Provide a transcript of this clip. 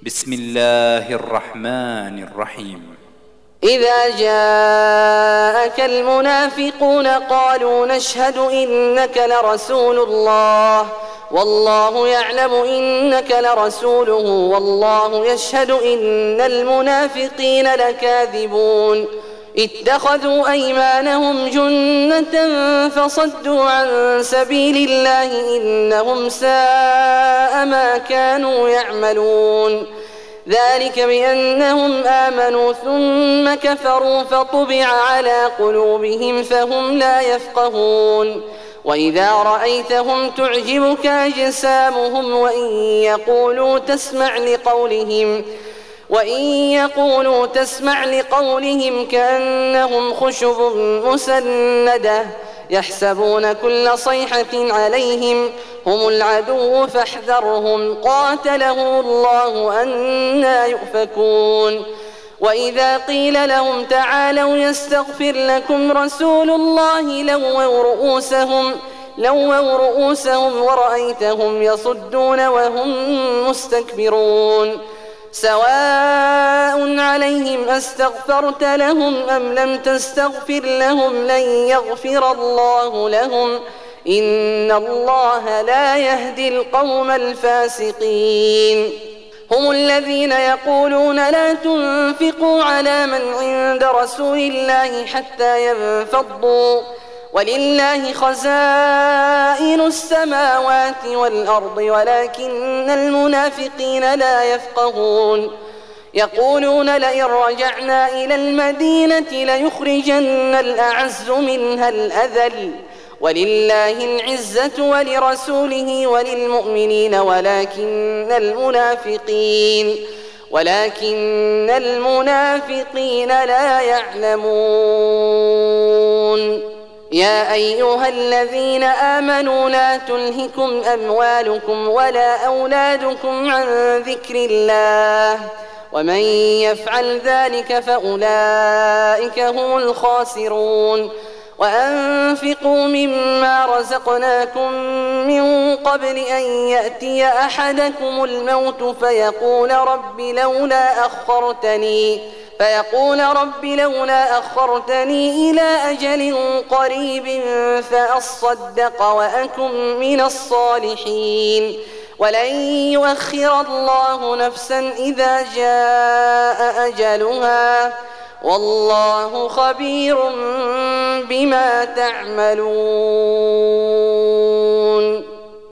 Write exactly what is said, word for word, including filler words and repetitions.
بسم الله الرحمن الرحيم. إذا جاءك المنافقون قالوا نشهد إنك لرسول الله والله يعلم إنك لرسوله والله يشهد إن المنافقين لكاذبون اتخذوا أيمانهم جنة فصدوا عن سبيل الله إنهم ساء ما كانوا يعملون ذلك بأنهم آمنوا ثم كفروا فطبع على قلوبهم فهم لا يفقهون وإذا رأيتهم تعجبك أجسامهم وإن يقولوا تسمع لقولهم وإن يقولوا تسمع لقولهم كأنهم خشب مسندة يحسبون كل صيحة عليهم هم العدو فاحذرهم قاتلهم الله أنى يؤفكون وإذا قيل لهم تعالوا يستغفر لكم رسول الله لووا رؤوسهم لووا رؤوسهم ورأيتهم يصدون وهم مستكبرون سواء عليهم أستغفرت لهم أم لم تستغفر لهم لن يغفر الله لهم إن الله لا يهدي القوم الفاسقين هم الذين يقولون لا تنفقوا على من عند رسول الله حتى ينفضوا ولله خزائن السماوات والأرض ولكن المنافقين لا يفقهون يقولون لئن رجعنا إلى المدينة ليخرجن الأعز منها الأذل ولله العزة ولرسوله وللمؤمنين ولكن المنافقين ولكن المنافقين لا يعلمون يا أيها الذين آمنوا لا تلهكم أموالكم ولا أولادكم عن ذكر الله ومن يفعل ذلك فأولئك هم الخاسرون وأنفقوا مما رزقناكم من قبل أن يأتي أحدكم الموت فيقول رب لولا أخرتني فيقول رب لولا أخرتني إلى أجل قريب فأصدق وأكن من الصالحين ولن يؤخر الله نفسا إذا جاء أجلها والله خبير بما تعملون.